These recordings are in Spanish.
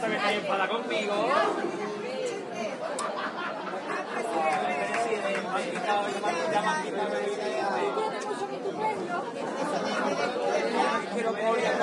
que está enfadada conmigo. Quiero Gloria.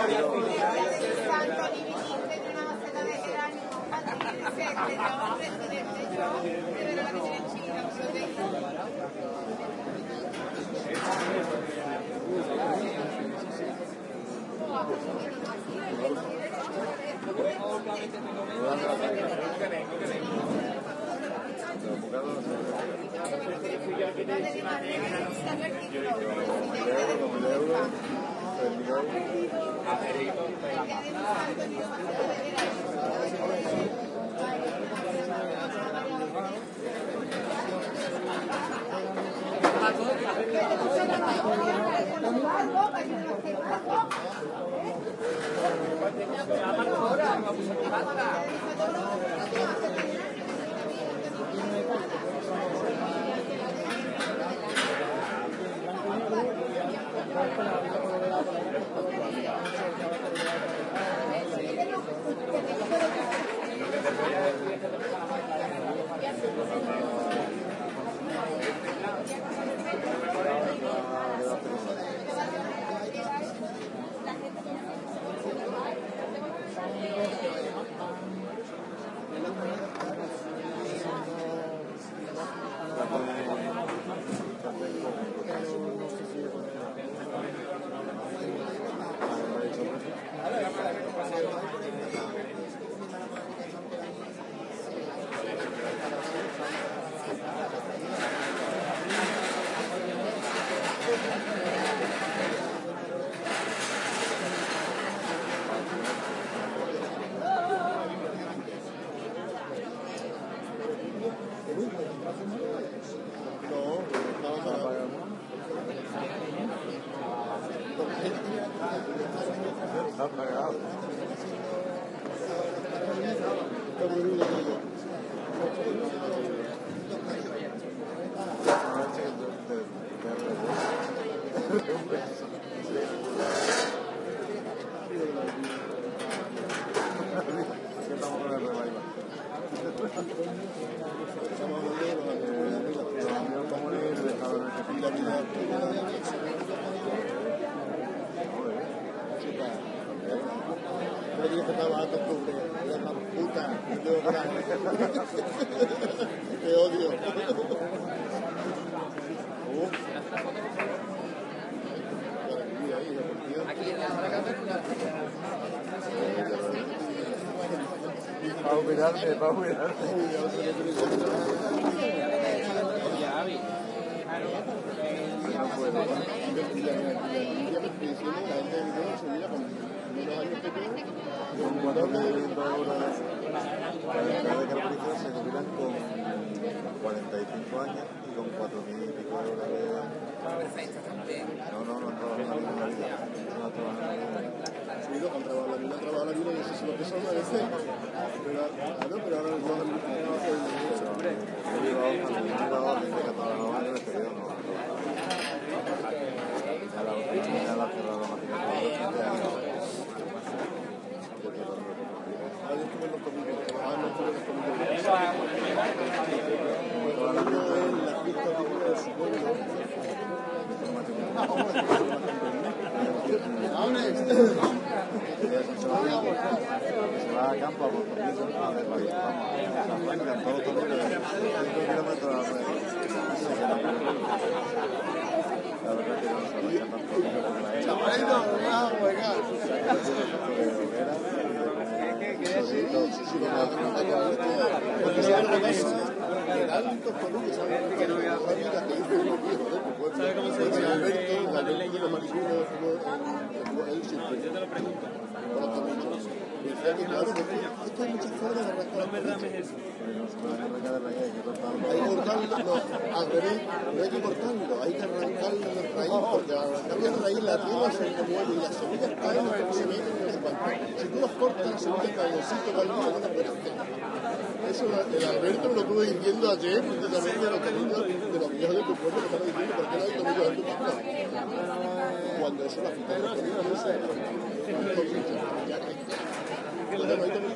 Te odio. Para cuidarte. Con 4.500 euros cada carbonífero se jubilan con 45 años y con 4.000 y pico euros de... No trabajan la vida. No trabajan la vida. Sí, no, han trabajado la vida y eso es lo que son a veces. Pero ahora no trabajan la vida. Yo llevo a gente catalana en el exterior, no. Ya la cerrado la máquina por 20 años. Yo estuve en los comités. No estuve en los comités. En la pista de su pueblo. Se va a campo a por permiso a ver la vida. Vamos, se arrancan todos los torneos de 5 kilómetros a ver. La verdad que no se arrancan tanto porque la era. Porque se van a casa. Tantos colores, ¿sabes? Que no había familia que hizo unos viejos de tu pueblo. ¿Sabes cómo se dice? Alberto, los maricuros, como él siempre. Yo te lo pregunto. Por los caminos. Y decía que claro, esto hay muchas formas de arrancar. No me rames eso. Hay que cortarlo, no, al revés, no hay que cortarlo, hay que arrancarlo de raíz, porque al arrancarlo de raíz la tierra se remueve y las semillas caen y se meten en ese cuanto. Si tú los cortas, las semillas caen en el sitio cual no van a aparecer. Eso el Alberto me lo estuvo diciendo ayer, precisamente de los caminos de los viejos de tu pueblo que estaban diciendo, ¿por qué no hay tomillos en tu pueblo? Cuando eso la quitaron, no sé.